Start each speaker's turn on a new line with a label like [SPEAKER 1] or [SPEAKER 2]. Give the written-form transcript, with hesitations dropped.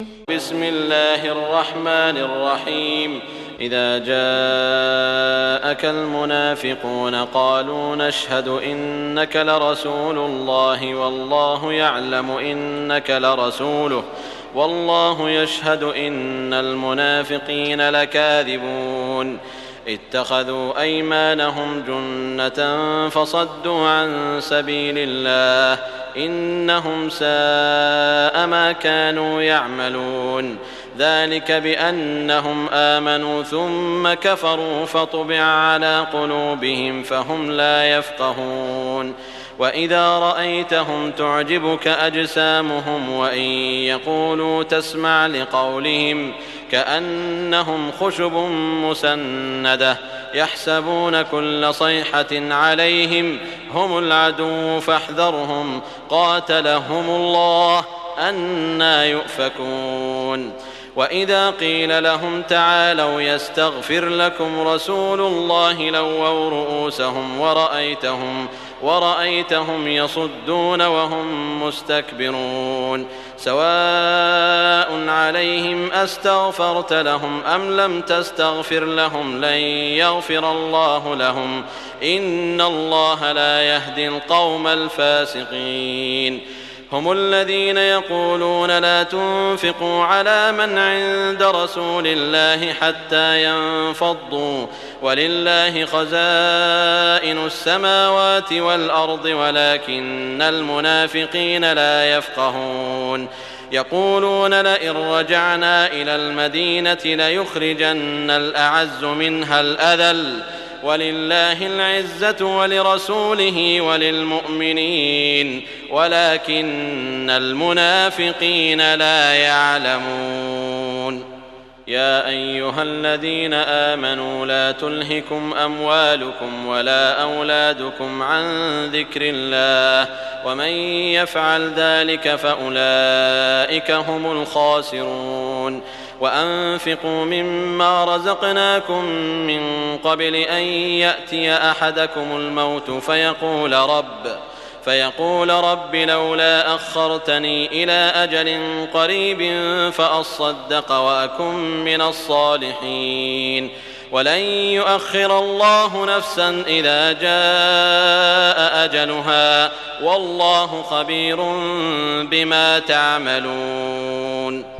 [SPEAKER 1] بسم الله الرحمن الرحيم. إذا جاءك المنافقون قالوا نشهد إنك لرسول الله والله يعلم إنك لرسوله والله يشهد إن المنافقين لكاذبون. اتخذوا أيمانهم جنة فصدوا عن سبيل الله إنهم ساء ما كانوا يعملون. ذلك بأنهم آمنوا ثم كفروا فطبع على قلوبهم فهم لا يفقهون. وإذا رأيتهم تعجبك أجسامهم وإن يقولوا تسمع لقولهم كأنهم خشب مسندة يحسبون كل صيحة عليهم هم العدو فاحذرهم قاتلهم الله أنى يؤفكون. وإذا قيل لهم تعالوا يستغفر لكم رسول الله لووا رؤوسهم ورأيتهم يصدون وهم مستكبرون. سواء عليهم أستغفرت لهم أم لم تستغفر لهم لن يغفر الله لهم إن الله لا يهدي القوم الفاسقين. هم الذين يقولون لا تنفقوا على من عند رسول الله حتى ينفضوا ولله خزائن السماوات والأرض ولكن المنافقين لا يفقهون. يقولون لئن رجعنا إلى المدينة ليخرجن الأعز منها الأذل ولله العزة ولرسوله وللمؤمنين ولكن المنافقين لا يعلمون. يا أيها الذين آمنوا لا تلهكم أموالكم ولا أولادكم عن ذكر الله ومن يفعل ذلك فأولئك هم الخاسرون. وأنفقوا مما رزقناكم من قبل أن يأتي أحدكم الموت فيقول رب لولا أخرتني إلى أجل قريب فأصدق وأكن من الصالحين ولن يؤخر الله نفسا إذا جاء أجلها والله خبير بما تعملون.